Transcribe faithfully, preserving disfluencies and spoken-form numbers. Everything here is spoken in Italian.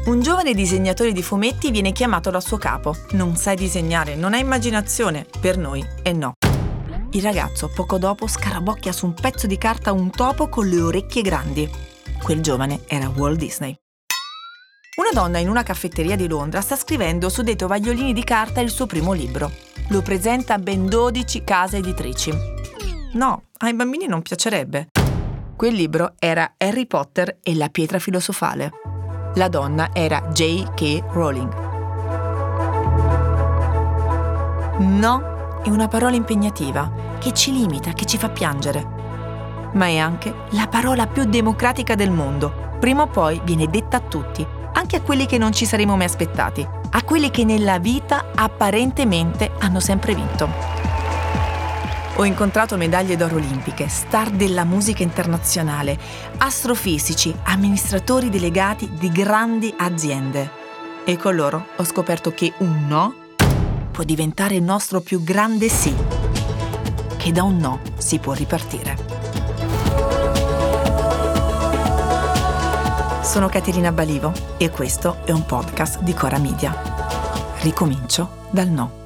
Un giovane disegnatore di fumetti viene chiamato dal suo capo. Non sai disegnare, non hai immaginazione. Per noi è no. Il ragazzo poco dopo scarabocchia su un pezzo di carta un topo con le orecchie grandi. Quel giovane era Walt Disney. Una donna in una caffetteria di Londra sta scrivendo su dei tovagliolini di carta il suo primo libro. Lo presenta a ben dodici case editrici. No, ai bambini non piacerebbe. Quel libro era Harry Potter e la pietra filosofale. La donna era J K Rowling. No è una parola impegnativa, che ci limita, che ci fa piangere. Ma è anche la parola più democratica del mondo. Prima o poi viene detta a tutti, anche a quelli che non ci saremmo mai aspettati, a quelli che nella vita apparentemente hanno sempre vinto. Ho incontrato medaglie d'oro olimpiche, star della musica internazionale, astrofisici, amministratori delegati di grandi aziende. E con loro ho scoperto che un no può diventare il nostro più grande sì, che da un no si può ripartire. Sono Caterina Balivo e questo è un podcast di Cora Media. Ricomincio dal no.